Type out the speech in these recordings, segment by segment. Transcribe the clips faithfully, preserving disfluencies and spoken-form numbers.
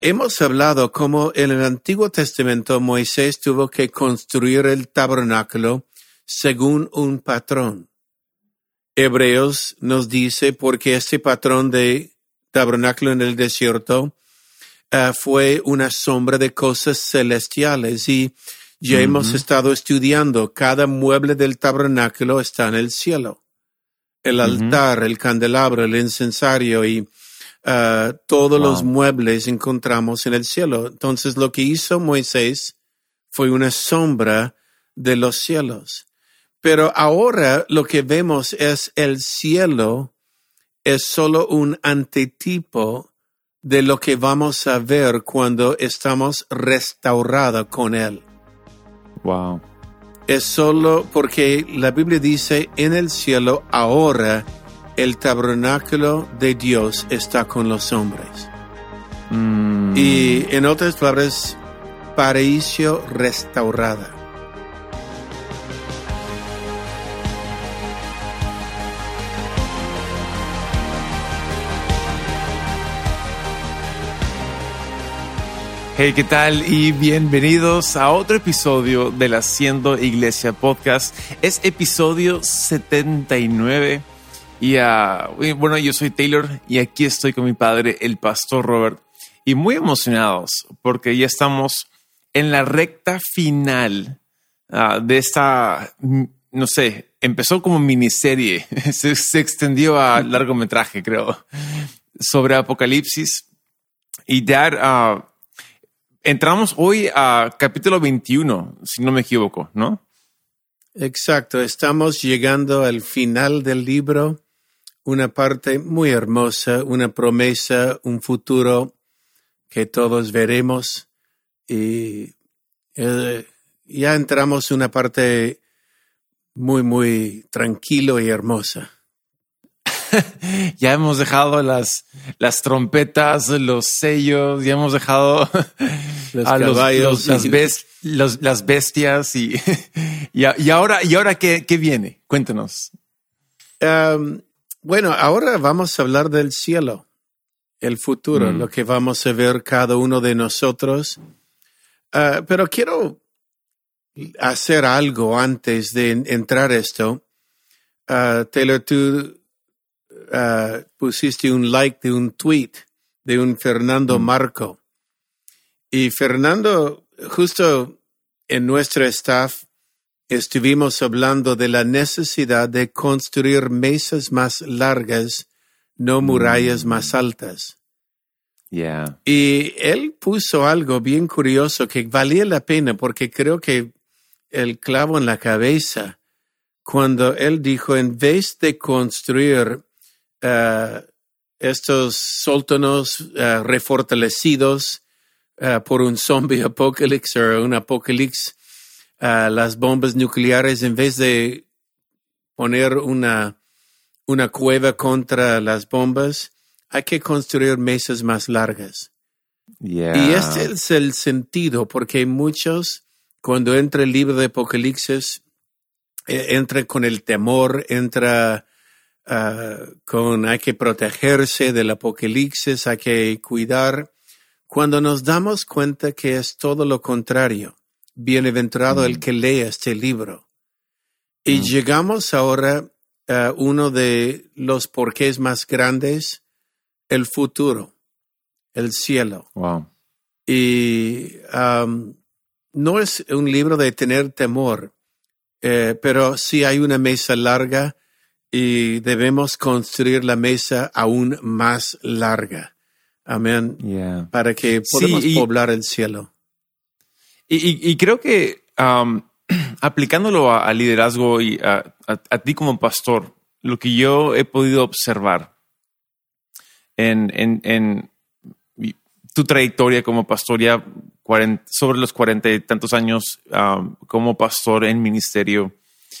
hemos hablado cómo en el Antiguo Testamento Moisés tuvo que construir el tabernáculo según un patrón. Hebreos nos dice porque este patrón de tabernáculo en el desierto uh, fue una sombra de cosas celestiales y ya uh-huh. hemos estado estudiando. Cada mueble del tabernáculo está en el cielo. El uh-huh. altar, el candelabro, el incensario y uh, todos wow. los muebles encontramos en el cielo. Entonces lo que hizo Moisés fue una sombra de los cielos. Pero ahora lo que vemos es el cielo es solo un antetipo de lo que vamos a ver cuando estamos restaurados con él. Wow. Es solo porque la Biblia dice en el cielo ahora el tabernáculo de Dios está con los hombres. Mm. Y en otras palabras, paraíso restaurada. Hey, ¿qué tal? Y bienvenidos a otro episodio del Haciendo Iglesia Podcast. Es episodio setenta y nueve. Y uh, bueno, yo soy Taylor y aquí estoy con mi padre, el pastor Robert. Y muy emocionados porque ya estamos en la recta final uh, de esta, no sé, empezó como miniserie. se, se extendió a largometraje, creo, sobre Apocalipsis. Y Dad... Uh, Entramos hoy a capítulo veintiuno, si no me equivoco, ¿no? Exacto. Estamos llegando al final del libro, una parte muy hermosa, una promesa, un futuro que todos veremos. Y eh, ya entramos en una parte muy, muy tranquilo y hermosa. Ya hemos dejado las, las trompetas, los sellos, ya hemos dejado los a caballos, los, los, las, bes, los, las bestias y, y, y ahora, y ahora ¿qué, qué viene? Cuéntanos. Um, bueno, ahora vamos a hablar del cielo, el futuro, mm. lo que vamos a ver cada uno de nosotros. Uh, pero quiero hacer algo antes de entrar esto. Uh, Taylor, tú Uh, pusiste un like de un tweet de un Fernando mm. Marco. Y Fernando, justo en nuestro staff, estuvimos hablando de la necesidad de construir mesas más largas, no murallas mm. más altas. Yeah. Y él puso algo bien curioso que valía la pena porque creo que el clavo en la cabeza cuando él dijo, en vez de construir Uh, estos sótanos uh, refortalecidos uh, por un zombie apocalipsis o un apocalipsis, uh, las bombas nucleares, en vez de poner una, una cueva contra las bombas, hay que construir mesas más largas. Yeah. Y este es el sentido, porque muchos, cuando entra el libro de Apocalipsis, eh, entra con el temor, entra Uh, con hay que protegerse del apocalipsis, hay que cuidar, cuando nos damos cuenta que es todo lo contrario. Bienaventurado mm. el que lea este libro. Y mm. llegamos ahora a uh, uno de los porqués más grandes, el futuro, el cielo. Wow. Y um, no es un libro de tener temor, eh, pero sí hay una mesa larga y debemos construir la mesa aún más larga. Amén. Yeah. Para que podamos sí, y, poblar el cielo. Y, y, y creo que um, aplicándolo a, a liderazgo y a, a, a ti como pastor, lo que yo he podido observar en, en, en tu trayectoria como pastor, ya cuarenta, sobre los cuarenta y tantos años um, como pastor en ministerio,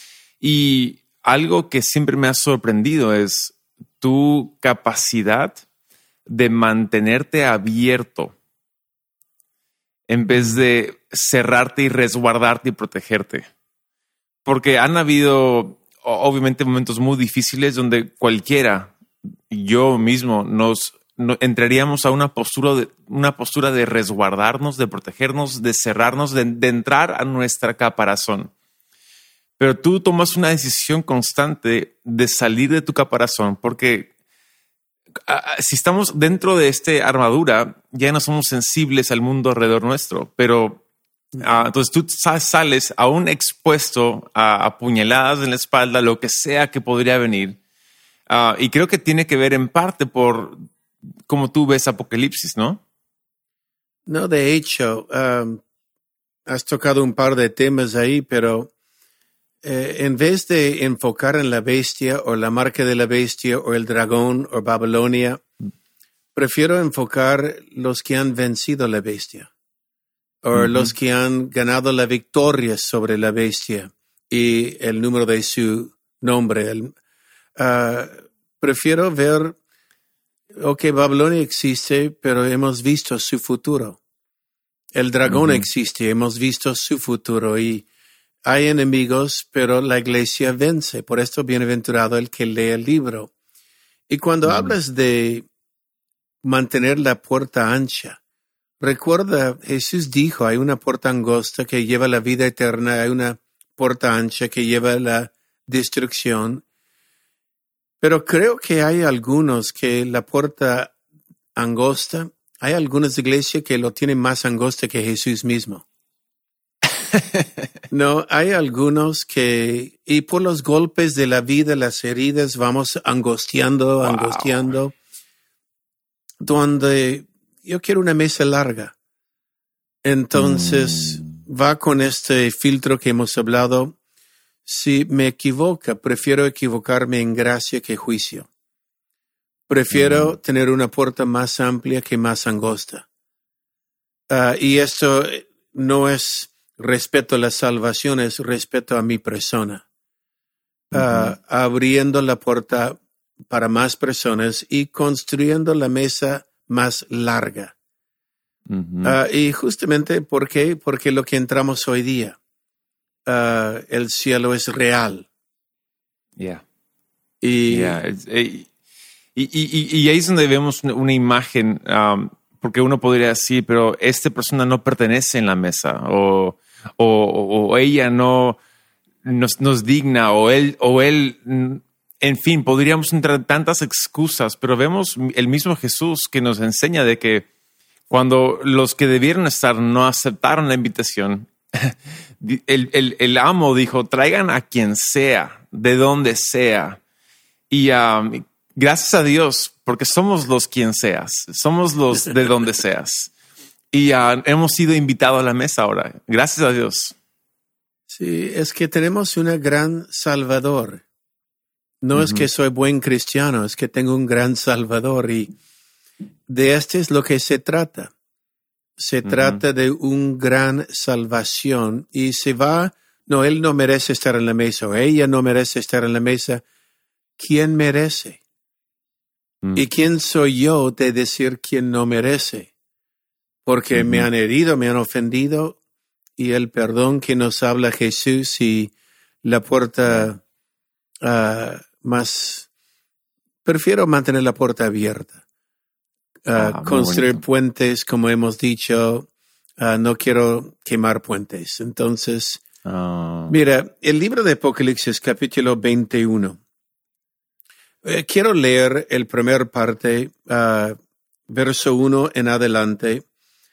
y algo que siempre me ha sorprendido es tu capacidad de mantenerte abierto en vez de cerrarte y resguardarte y protegerte. Porque han habido, obviamente, momentos muy difíciles donde cualquiera, yo mismo, nos no, entraríamos a una postura, de, una postura de resguardarnos, de protegernos, de cerrarnos, de, de entrar a nuestra caparazón. Pero tú tomas una decisión constante de salir de tu caparazón, porque uh, si estamos dentro de esta armadura, ya no somos sensibles al mundo alrededor nuestro. Pero uh, entonces tú sales aún expuesto a, a puñaladas en la espalda, lo que sea que podría venir. Uh, y creo que tiene que ver en parte por cómo tú ves Apocalipsis, ¿no? No, de hecho, um, has tocado un par de temas ahí, pero Eh, en vez de enfocar en la bestia o la marca de la bestia o el dragón o Babilonia, prefiero enfocar los que han vencido la bestia o uh-huh. los que han ganado la victoria sobre la bestia y el número de su nombre. El, uh, prefiero ver, ok, Babilonia existe, pero hemos visto su futuro. El dragón uh-huh. existe, hemos visto su futuro y hay enemigos, pero la iglesia vence. Por esto, bienaventurado el que lee el libro. Y cuando mm. hablas de mantener la puerta ancha, recuerda, Jesús dijo, hay una puerta angosta que lleva la vida eterna, hay una puerta ancha que lleva la destrucción. Pero creo que hay algunos que la puerta angosta, hay algunas iglesias que lo tienen más angosta que Jesús mismo. No, hay algunos que, y por los golpes de la vida, las heridas, vamos angustiando, wow. angustiando, donde yo quiero una mesa larga. Entonces, mm. va con este filtro que hemos hablado. Si me equivoco, prefiero equivocarme en gracia que juicio. Prefiero mm. tener una puerta más amplia que más angosta. Uh, y esto no es respeto a la salvación, es respeto a mi persona. Uh, uh-huh. Abriendo la puerta para más personas y construyendo la mesa más larga. Uh-huh. Uh, y justamente, ¿por qué? Porque lo que entramos hoy día, uh, el cielo es real. Yeah. Y, yeah. y, y, y, y ahí es donde vemos una imagen, um, porque uno podría decir, pero esta persona no pertenece en la mesa, o O, o, o ella no nos, nos digna, o él, o él, en fin, podríamos entrar tantas excusas, pero vemos el mismo Jesús que nos enseña de que cuando los que debieron estar no aceptaron la invitación, el, el, el amo dijo, traigan a quien sea, de donde sea, y um, gracias a Dios, porque somos los quien seas, somos los de donde seas. Y uh, hemos sido invitados a la mesa ahora. Gracias a Dios. Sí, es que tenemos un gran Salvador. No uh-huh. es que soy buen cristiano, es que tengo un gran Salvador. Y de este es lo que se trata. Se uh-huh. trata de un gran salvación. Y se va, no, él no merece estar en la mesa, o ella no merece estar en la mesa. ¿Quién merece? Uh-huh. ¿Y quién soy yo de decir quién no merece? Porque uh-huh. me han herido, me han ofendido, y el perdón que nos habla Jesús y la puerta uh, más... Prefiero mantener la puerta abierta. Uh, ah, construir puentes, como hemos dicho, uh, no quiero quemar puentes. Entonces, oh. mira, el libro de Apocalipsis, capítulo veintiuno. Eh, quiero leer el primer parte, uh, verso uno en adelante.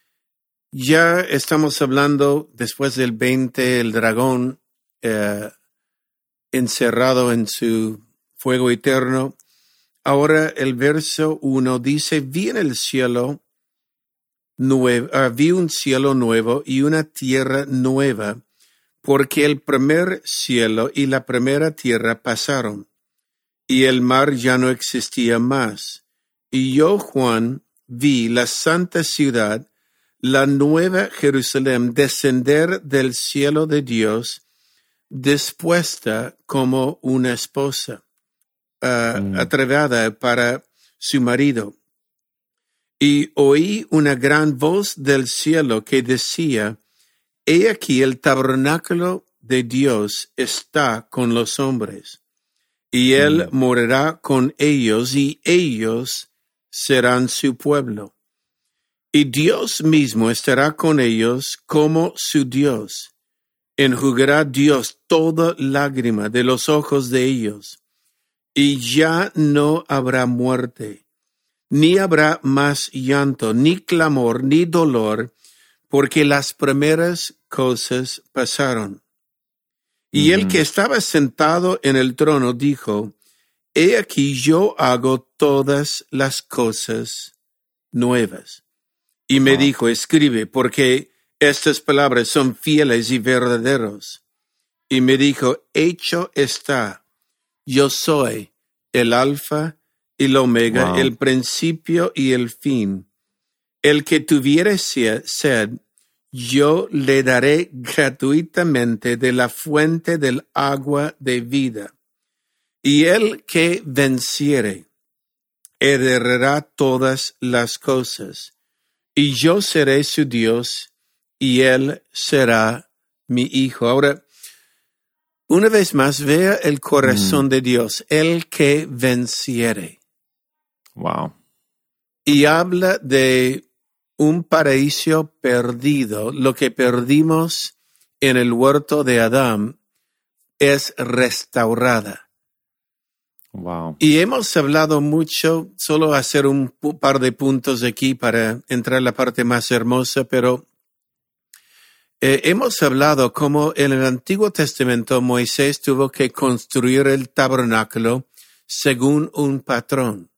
Ya estamos hablando, después del veinte, el dragón eh, encerrado en su fuego eterno. Ahora el verso uno dice, vi en el cielo nuevo, uh, vi un cielo nuevo y una tierra nueva, porque el primer cielo y la primera tierra pasaron, y el mar ya no existía más. Y yo, Juan, vi la santa ciudad, la nueva Jerusalén, descender del cielo de Dios, dispuesta como una esposa, uh, mm. atrevida para su marido. Y oí una gran voz del cielo que decía, he aquí el tabernáculo de Dios está con los hombres, y él mm. morará con ellos, y ellos serán su pueblo. Y Dios mismo estará con ellos como su Dios. Enjugará Dios toda lágrima de los ojos de ellos. Y ya no habrá muerte, ni habrá más llanto, ni clamor, ni dolor, porque las primeras cosas pasaron. Y el que estaba sentado en el trono dijo, He aquí yo hago todas las cosas nuevas. Y me Wow. dijo, escribe, porque estas palabras son fieles y verdaderos. Y me dijo, hecho está, yo soy el Alfa y el Omega, Wow. el principio y el fin. El que tuviere sed, yo le daré gratuitamente de la fuente del agua de vida. Y el que venciere, heredará todas las cosas. Y yo seré su Dios, y él será mi hijo. Ahora, una vez más, vea el corazón Mm. de Dios, el que venciere. Wow. Y habla de un paraíso perdido. Lo que perdimos en el huerto de Adán es restaurada. Wow. Y hemos hablado mucho, solo hacer un pu- par de puntos aquí para entrar a la parte más hermosa, pero eh, hemos hablado como en el Antiguo Testamento Moisés tuvo que construir el tabernáculo según un patrón.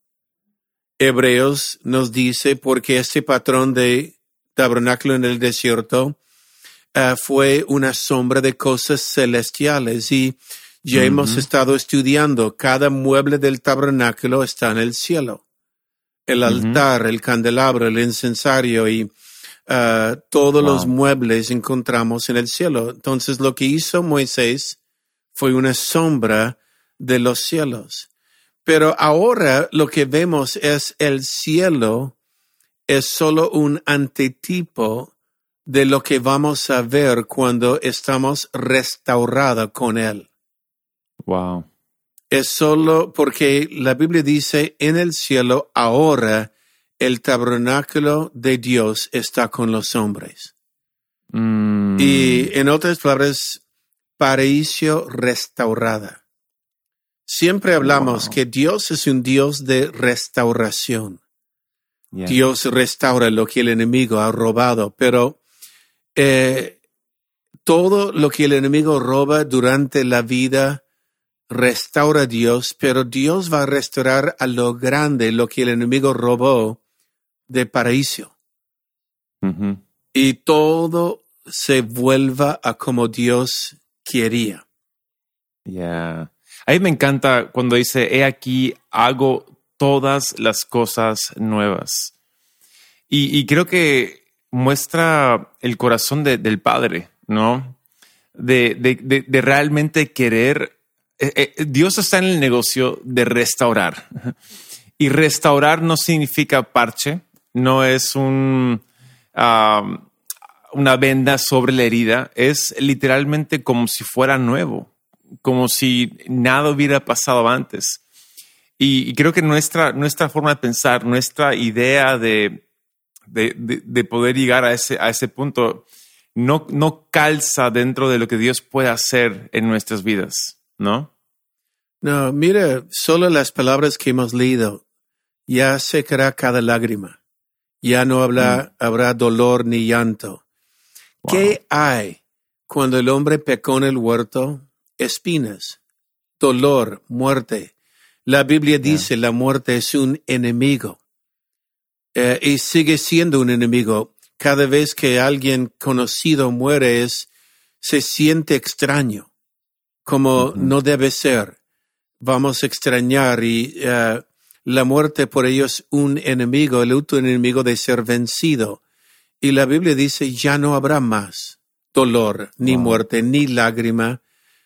Hebreos nos dice porque este patrón de tabernáculo en el desierto uh, fue una sombra de cosas celestiales y ya Ujú. hemos estado estudiando, cada mueble del tabernáculo está en el cielo. El Ujú. altar, el candelabro, el incensario y uh, todos Wow. los muebles encontramos en el cielo. Entonces lo que hizo Moisés fue una sombra de los cielos. Pero ahora lo que vemos es el cielo es solo un antetipo de lo que vamos a ver cuando estamos restaurados con él. Wow. Es solo porque la Biblia dice en el cielo ahora el tabernáculo de Dios está con los hombres. Mm. Y en otras palabras, paraíso restaurada. Siempre hablamos Wow. que Dios es un Dios de restauración. Yeah. Dios restaura lo que el enemigo ha robado, pero eh, todo lo que el enemigo roba durante la vida restaura a Dios, pero Dios va a restaurar a lo grande lo que el enemigo robó de paraíso. Ujú. Y todo se vuelva a como Dios quería. Yeah. A mí me encanta cuando dice, he aquí, hago todas las cosas nuevas. Y, y creo que muestra el corazón de- del Padre, ¿no? De, de, de, de realmente querer. eh, eh, Dios está en el negocio de restaurar. Y restaurar no significa parche, no es un, um, una venda sobre la herida, es literalmente como si fuera nuevo, como si nada hubiera pasado antes. Y, y creo que nuestra, nuestra forma de pensar, nuestra idea de, de, de, de poder llegar a ese, a ese punto no, no calza dentro de lo que Dios puede hacer en nuestras vidas, ¿no? No, mira, solo las palabras que hemos leído, ya secará cada lágrima. Ya no habrá, habrá dolor ni llanto. Wow. ¿Qué hay cuando el hombre pecó en el huerto? Espinas, dolor, muerte. La Biblia dice la muerte es un enemigo. Eh, y sigue siendo un enemigo. Cada vez que alguien conocido muere es, se siente extraño, como Ujú. no debe ser. Vamos a extrañar y uh, la muerte por ellos un enemigo, el otro enemigo de ser vencido. Y la Biblia dice ya no habrá más dolor, ni Wow. muerte, ni lágrima.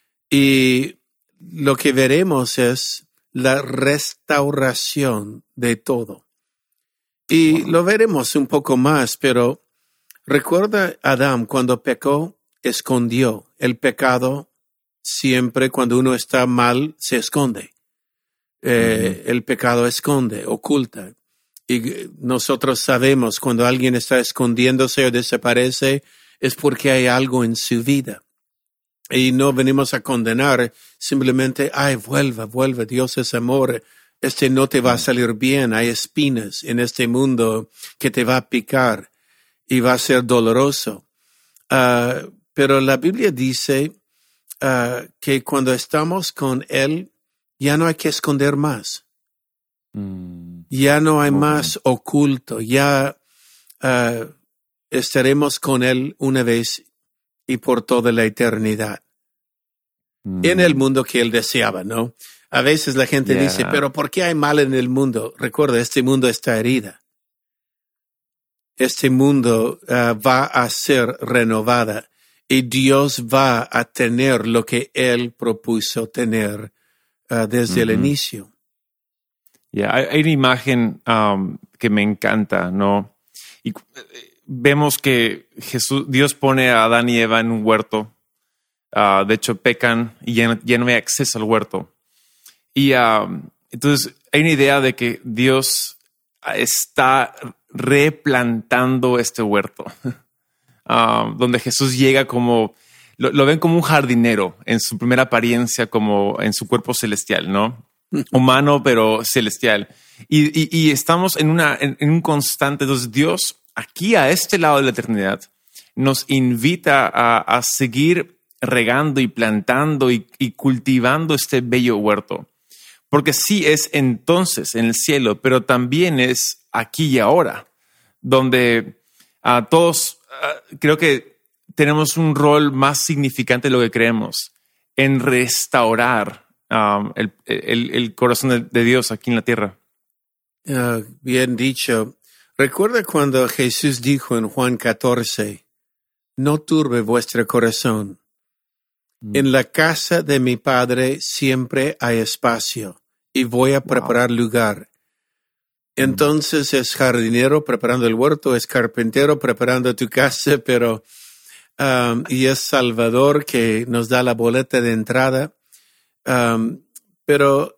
Y lo que veremos es la restauración de todo. Y Wow. lo veremos un poco más, pero recuerda Adán cuando pecó, escondió el pecado. Siempre cuando uno está mal, se esconde. Eh, Ujú. El pecado esconde, oculta. Y nosotros sabemos cuando alguien está escondiéndose o desaparece es porque hay algo en su vida. Y no venimos a condenar, simplemente, ay, vuelva, vuelva, Dios es amor. Este no te va a salir bien, hay espinas en este mundo que te va a picar y va a ser doloroso. Uh, pero la Biblia dice uh, que cuando estamos con Él, ya no hay que esconder más. Mm. Ya no hay okay. más oculto. Ya uh, estaremos con Él una vez y por toda la eternidad. Mm. En el mundo que Él deseaba, ¿no? A veces la gente yeah. dice, pero ¿por qué hay mal en el mundo? Recuerda, este mundo está herida. Este mundo uh, va a ser renovada y Dios va a tener lo que Él propuso tener uh, desde mm-hmm. el inicio. Yeah, hay, hay una imagen um, que me encanta, ¿no? Y vemos que Jesús, Dios pone a Adán y Eva en un huerto. Uh, de hecho, pecan y ya no, ya no hay acceso al huerto. Y uh, entonces hay una idea de que Dios está replantando este huerto, uh, donde Jesús llega como, lo, lo ven como un jardinero en su primera apariencia, como en su cuerpo celestial, ¿no? Humano, pero celestial. Y, y, y estamos en, una, en, en un constante, entonces Dios aquí a este lado de la eternidad nos invita a, a seguir regando y plantando y, y cultivando este bello huerto. Porque sí es entonces en el cielo, pero también es aquí y ahora, donde uh, todos uh, creo que tenemos un rol más significante de lo que creemos en restaurar um, el, el, el corazón de, de Dios aquí en la tierra. Uh, bien dicho. Recuerda cuando Jesús dijo en Juan catorce, no turbe vuestro corazón. Mm. En la casa de mi Padre siempre hay espacio. Y voy a preparar wow. lugar. Entonces mm. es jardinero preparando el huerto, es carpintero preparando tu casa, pero um, y es Salvador que nos da la boleta de entrada. Um, pero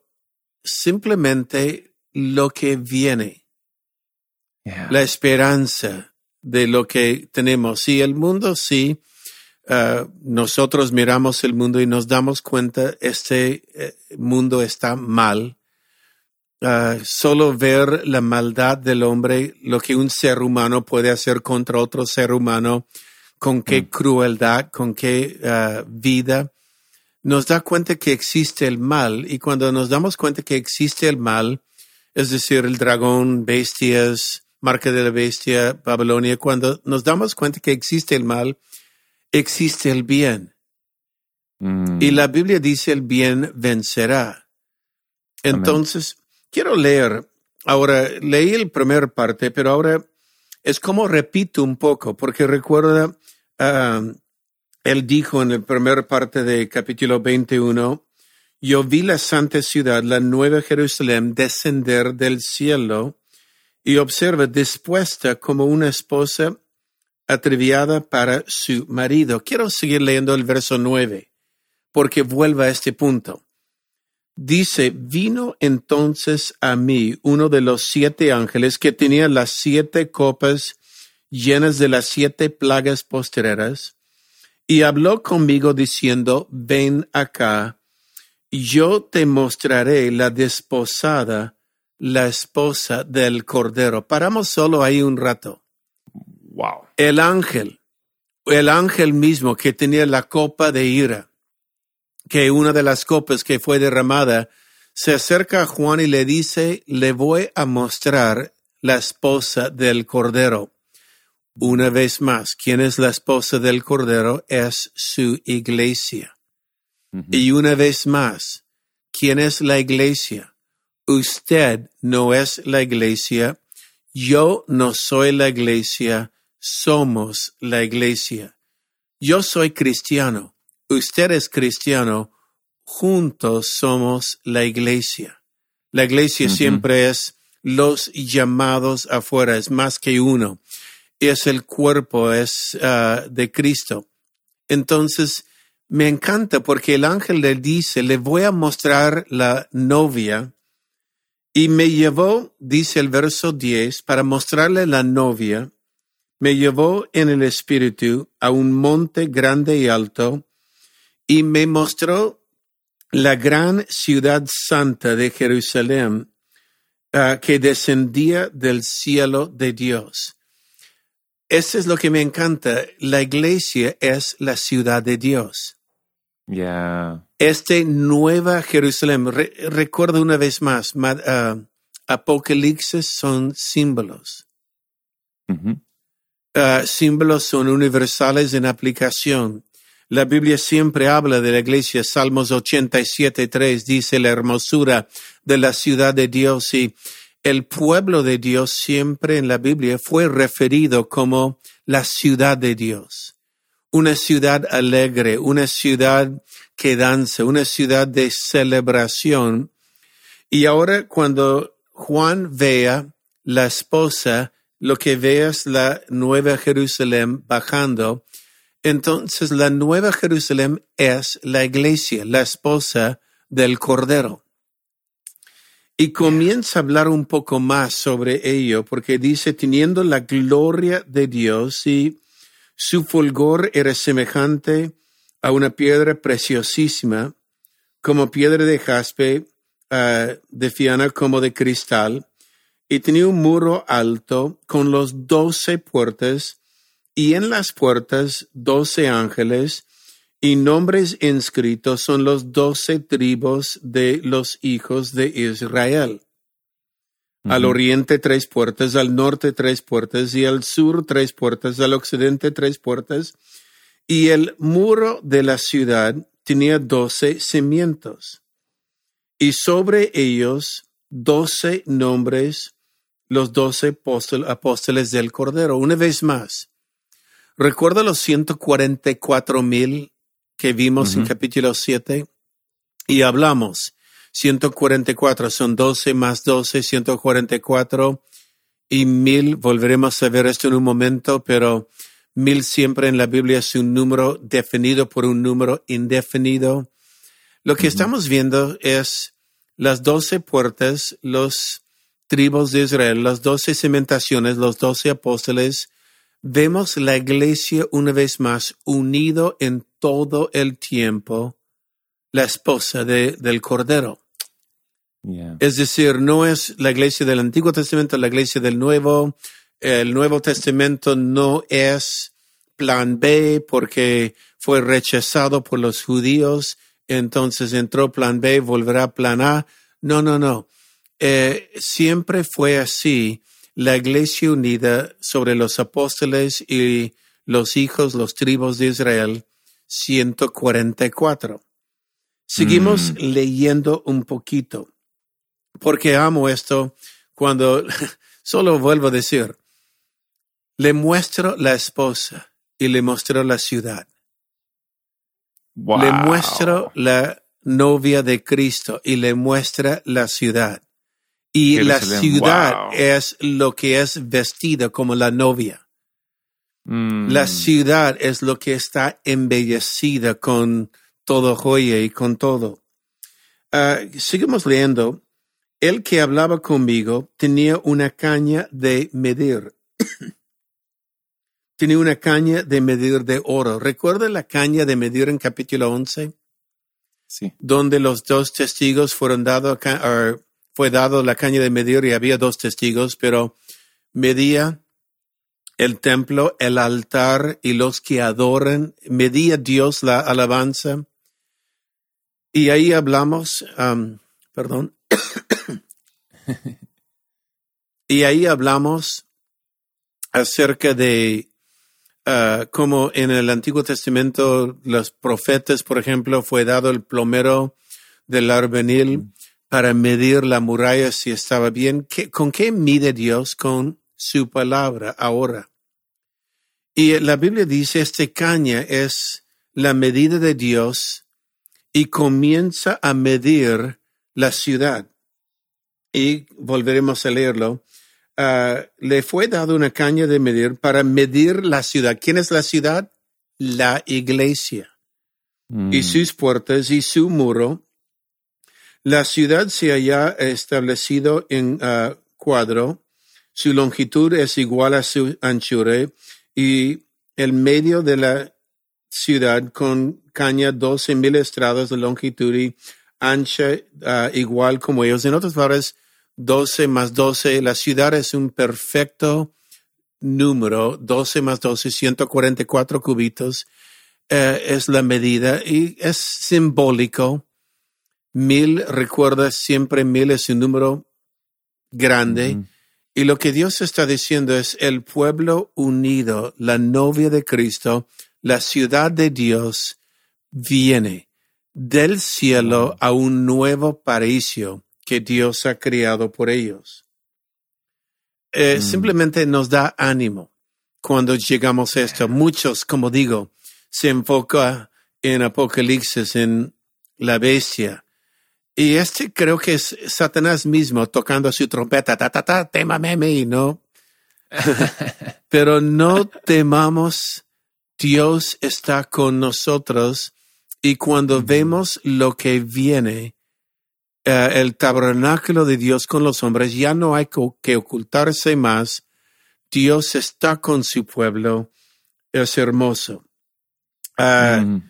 simplemente lo que viene, yeah. la esperanza de lo que tenemos. Sí, el mundo sí. Uh, nosotros miramos el mundo y nos damos cuenta este eh, mundo está mal. Uh, solo ver la maldad del hombre, lo que un ser humano puede hacer contra otro ser humano, con qué mm. crueldad, con qué uh, vida, nos da cuenta que existe el mal. Y cuando nos damos cuenta que existe el mal, es decir, el dragón, bestias, marca de la bestia, Babilonia, cuando nos damos cuenta que existe el mal, existe el bien. Mm. Y la Biblia dice el bien vencerá. Entonces, Amén. Quiero leer, ahora leí la primera parte, pero ahora es como repito un poco, porque recuerda, uh, él dijo en la primera parte de capítulo veintiuno, yo vi la santa ciudad, la nueva Jerusalén, descender del cielo y observa dispuesta como una esposa atreviada para su marido. Quiero seguir leyendo el verso nueve, porque vuelve a este punto. Dice, vino entonces a mí uno de los siete ángeles que tenía las siete copas llenas de las siete plagas postreras, y habló conmigo diciendo, ven acá, yo te mostraré la desposada, la esposa del Cordero. Paramos solo ahí un rato. Wow. El ángel, el ángel mismo que tenía la copa de ira, que una de las copas que fue derramada, se acerca a Juan y le dice, le voy a mostrar la esposa del Cordero. Una vez más, ¿quién es la esposa del Cordero? Es su iglesia. Uh-huh. Y una vez más, ¿quién es la iglesia? Usted no es la iglesia, yo no soy la iglesia, somos la iglesia. Yo soy cristiano. Usted es cristiano, juntos somos la iglesia. La iglesia uh-huh. siempre es los llamados afuera, es más que uno. Es el cuerpo, es uh, de Cristo. Entonces, me encanta porque el ángel le dice, le voy a mostrar la novia Y me llevó, dice el verso diez, para mostrarle la novia, me llevó en el espíritu a un monte grande y alto, y me mostró la gran ciudad santa de Jerusalén, uh, que descendía del cielo de Dios. Eso es lo que me encanta. La iglesia es la ciudad de Dios. Yeah. Este Nueva Jerusalén, re, recuerdo una vez más, uh, Apocalipsis son símbolos. Mm-hmm. Uh, símbolos son universales en aplicación. La Biblia siempre habla de la iglesia. Salmos ochenta y siete, tres dice la hermosura de la ciudad de Dios, y el pueblo de Dios siempre en la Biblia fue referido como la ciudad de Dios. Una ciudad alegre, una ciudad que danza, una ciudad de celebración. Y ahora cuando Juan vea la esposa, lo que ve es la Nueva Jerusalén bajando. Entonces la Nueva Jerusalén es la iglesia, la esposa del Cordero. Y comienza a hablar un poco más sobre ello, porque dice, teniendo la gloria de Dios, y su fulgor era semejante a una piedra preciosísima, como piedra de jaspe, uh, de fiana como de cristal, y tenía un muro alto con los doce puertas, y en las puertas doce ángeles, y nombres inscritos son los doce tribus de los hijos de Israel. Uh-huh. Al oriente tres puertas, al norte tres puertas, y al sur tres puertas, al occidente tres puertas, y el muro de la ciudad tenía doce cimientos, y sobre ellos doce nombres, los doce apóstol, apóstoles del Cordero. Una vez más, recuerda los ciento cuarenta y cuatro mil que vimos uh-huh. en capítulo siete, y hablamos, ciento cuarenta y cuatro son doce más doce, ciento cuarenta y cuatro, y mil, volveremos a ver esto en un momento, pero mil siempre en la Biblia es un número definido por un número indefinido. Lo que uh-huh. estamos viendo es las doce puertas, los tribus de Israel, las doce cimentaciones, los doce apóstoles. Vemos la iglesia una vez más unido en todo el tiempo, la esposa de, del Cordero. Yeah. Es decir, no es la iglesia del Antiguo Testamento, la iglesia del Nuevo. El Nuevo Testamento no es plan B porque fue rechazado por los judíos, entonces entró plan B, volverá plan A. No, no, no. Eh, siempre fue así. La iglesia unida sobre los apóstoles y los hijos, los tribus de Israel, ciento cuarenta y cuatro. Seguimos mm. leyendo un poquito, porque amo esto cuando, solo vuelvo a decir, le muestro la esposa y le muestro la ciudad. Wow. Le muestro la novia de Cristo y le muestra la ciudad. Y Jerusalén. La ciudad wow. es lo que es vestida como la novia. Mm. La ciudad es lo que está embellecida con todo joya y con todo. Uh, seguimos leyendo. El que hablaba conmigo tenía una caña de medir. Tenía una caña de medir de oro. ¿Recuerda la caña de medir en capítulo once? Sí. Donde los dos testigos fueron dados a fue dado la caña de medir y había dos testigos, pero medía el templo, el altar y los que adoran, medía Dios la alabanza. Y ahí hablamos, um, perdón, y ahí hablamos acerca de uh, cómo en el Antiguo Testamento los profetas, por ejemplo, fue dado el plomero del albañil mm. para medir la muralla si estaba bien. ¿Qué, ¿Con qué mide Dios? Con su palabra ahora. Y la Biblia dice, esta caña es la medida de Dios y comienza a medir la ciudad. Y volveremos a leerlo. Uh, le fue dado una caña de medir para medir la ciudad. ¿Quién es la ciudad? La iglesia. Mm. Y sus puertas y su muro. La ciudad se halla establecido en uh, cuadro, su longitud es igual a su anchura, y el medio de la ciudad con caña doce mil estrados de longitud y ancha uh, igual como ellos. En otras palabras, doce más doce, la ciudad es un perfecto número, doce más doce, ciento cuarenta y cuatro cubitos, uh, es la medida y es simbólico. Mil, recuerda siempre mil es un número grande. Mm-hmm. Y lo que Dios está diciendo es el pueblo unido, la novia de Cristo, la ciudad de Dios, viene del cielo wow. a un nuevo paraíso que Dios ha creado por ellos. Eh, mm. Simplemente nos da ánimo cuando llegamos a esto. Muchos, como digo, se enfocan en Apocalipsis, en la bestia. Y este creo que es Satanás mismo tocando su trompeta, ta, ta, ta, témame a mí, ¿no? Pero no temamos, Dios está con nosotros y cuando mm-hmm. vemos lo que viene, uh, el tabernáculo de Dios con los hombres, ya no hay que ocultarse más, Dios está con su pueblo, es hermoso. Uh, mm.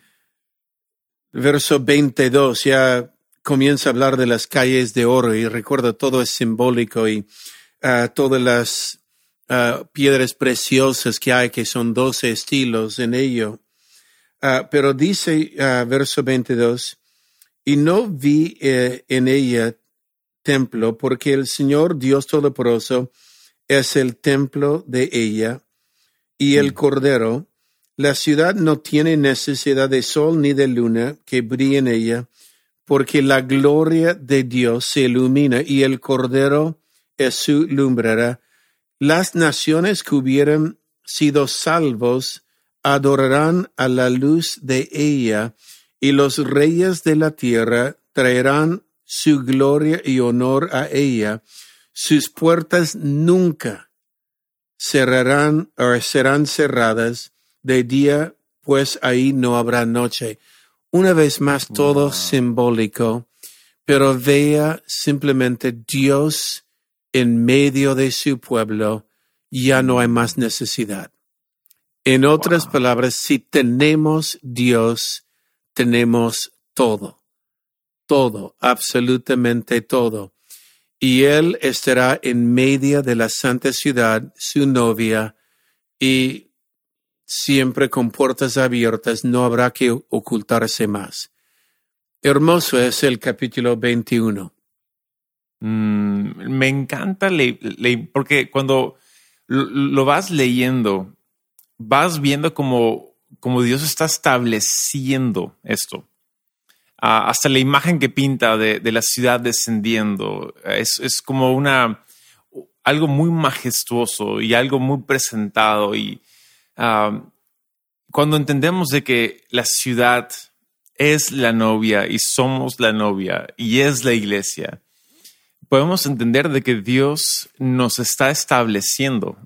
Verso veintidós, ya comienza a hablar de las calles de oro y recuerda todo es simbólico y uh, todas las uh, piedras preciosas que hay, que son doce estilos en ello. Uh, pero dice uh, verso veintidós, y no vi eh, en ella templo, porque el Señor Dios Todopoderoso es el templo de ella y el mm. Cordero. La ciudad no tiene necesidad de sol ni de luna que brille en ella, porque la gloria de Dios se ilumina y el Cordero es su lumbrera. Las naciones que hubieran sido salvos adorarán a la luz de ella, y los reyes de la tierra traerán su gloria y honor a ella. Sus puertas nunca cerrarán o serán cerradas de día, pues ahí no habrá noche. Una vez más, todo wow. simbólico, pero vea simplemente Dios en medio de su pueblo, ya no hay más necesidad. En otras wow. palabras, si tenemos Dios, tenemos todo, todo, absolutamente todo. Y Él estará en medio de la santa ciudad, su novia, y siempre con puertas abiertas, no habrá que ocultarse más. Hermoso es el capítulo veintiuno. Mm, me encanta, le, le, porque cuando lo, lo vas leyendo, vas viendo como, como Dios está estableciendo esto. Uh, hasta la imagen que pinta de, de la ciudad descendiendo es, es como una, algo muy majestuoso y algo muy presentado. Y Uh, cuando entendemos de que la ciudad es la novia y somos la novia y es la iglesia, podemos entender de que Dios nos está estableciendo.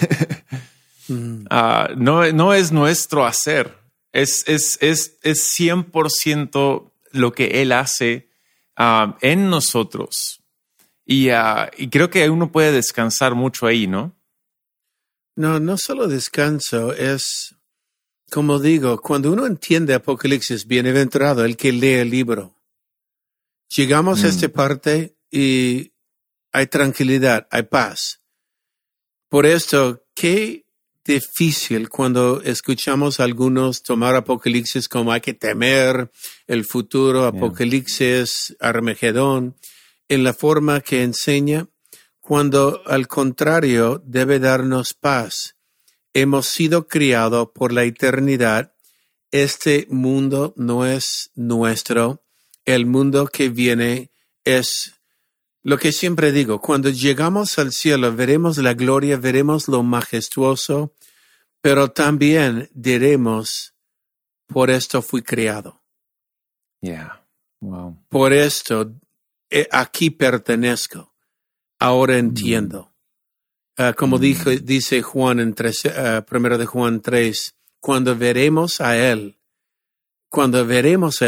mm. uh, no, no es nuestro hacer, es, es, es, es cien por ciento lo que Él hace uh, en nosotros. Y, uh, y creo que uno puede descansar mucho ahí, ¿no? No, no solo descanso, es, como digo, cuando uno entiende Apocalipsis, bienaventurado el que lee el libro. Llegamos mm. a esta parte y hay tranquilidad, hay paz. Por esto, qué difícil cuando escuchamos a algunos tomar Apocalipsis como hay que temer el futuro, Apocalipsis, yeah. Armagedón, en la forma que enseña, cuando al contrario debe darnos paz. Hemos sido criados por la eternidad. Este mundo no es nuestro. El mundo que viene es lo que siempre digo. Cuando llegamos al cielo veremos la gloria, veremos lo majestuoso, pero también diremos, por esto fui criado. Yeah. Wow. Por esto eh, aquí pertenezco. Ahora entiendo. Uh, como mm. dijo, dice Juan en tres, uh, primero de Juan tres, cuando veremos a Él, cuando veremos a Él,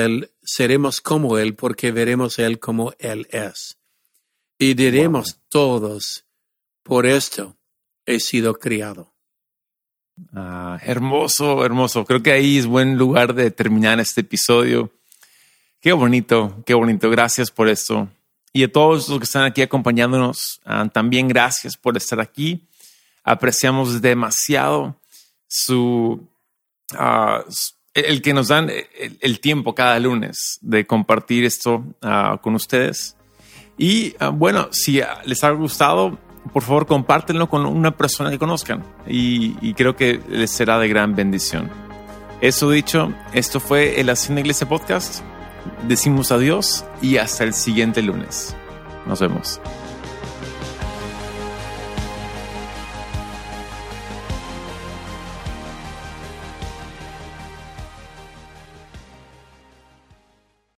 seremos como Él porque veremos a Él como Él es. Y diremos wow. todos, por esto he sido criado. Ah, hermoso, hermoso. Creo que ahí es buen lugar de terminar este episodio. Qué bonito, qué bonito. Gracias por esto. Y a todos los que están aquí acompañándonos, uh, también gracias por estar aquí. Apreciamos demasiado su, uh, el que nos dan el, el tiempo cada lunes de compartir esto uh, con ustedes. Y uh, bueno, si les ha gustado, por favor, compártenlo con una persona que conozcan y, y creo que les será de gran bendición. Eso dicho, esto fue el Haciendo Iglesia Podcast. Decimos adiós y hasta el siguiente lunes. Nos vemos.